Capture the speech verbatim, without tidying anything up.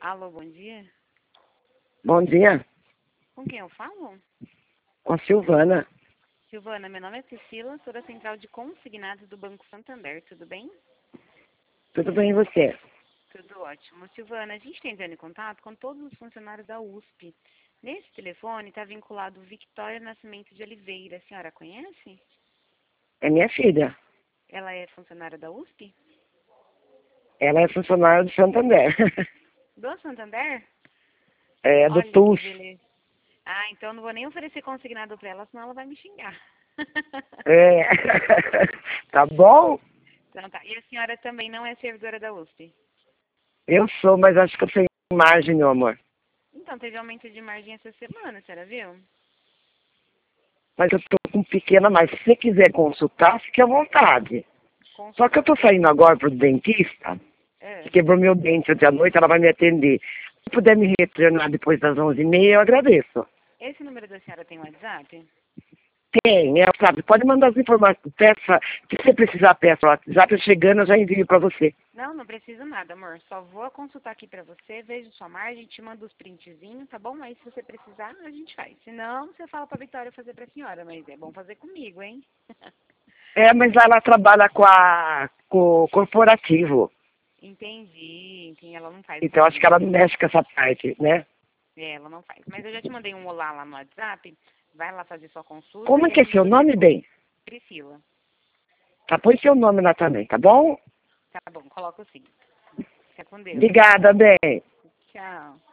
Alô, bom dia. Bom dia, Com quem eu falo? com a Silvana. Silvana, meu nome é Priscila, sou da Central de Consignados do Banco Santander, tudo bem? Tudo bem e você? Tudo ótimo. Silvana, a gente está entrando em contato com todos os funcionários da U S P. Nesse telefone está vinculado Victoria Nascimento de Oliveira. A senhora conhece? É minha filha. Ela é funcionária da U S P? Ela é funcionária do Santander. Do Santander? É, do Olha T U que S. beleza. Ah, então eu não vou nem oferecer consignado para ela, senão ela vai me xingar. É. Tá bom? Então tá. E a senhora também não é servidora da U S P? Eu sou, mas acho que eu tenho margem, meu amor. Então, teve aumento de margem essa semana, a senhora viu? Mas eu tô com pequena, mas se você quiser consultar, fique à vontade. Só que eu tô Consulta. saindo agora pro dentista, que É. quebrou meu dente ontem à noite, ela vai me atender. Se puder me retornar depois das onze e meia, eu agradeço. Esse número da senhora tem WhatsApp? Tem, é, sabe? Pode mandar as informações, peça, se você precisar, peça o WhatsApp, eu chegando, eu já envio para você. Não, não preciso nada, amor. Só vou consultar aqui pra você, vejo sua margem, te mando os printzinhos, tá bom? Aí se você precisar, a gente faz. Se não, você fala pra Vitória fazer pra senhora, mas é bom fazer comigo, hein? É, mas lá ela trabalha com, a, com o corporativo, Entendi, entendi. Ela não faz então acho que comigo. ela não mexe com essa parte, né? É, ela não faz. Mas eu já te mandei um olá lá no WhatsApp. Vai lá fazer sua consulta Como é e que é aí seu você... nome, bem? Priscila. Tá, põe seu nome lá também, tá bom? Tá bom, coloco sim. Fica com Deus. Obrigada, bem. Tchau.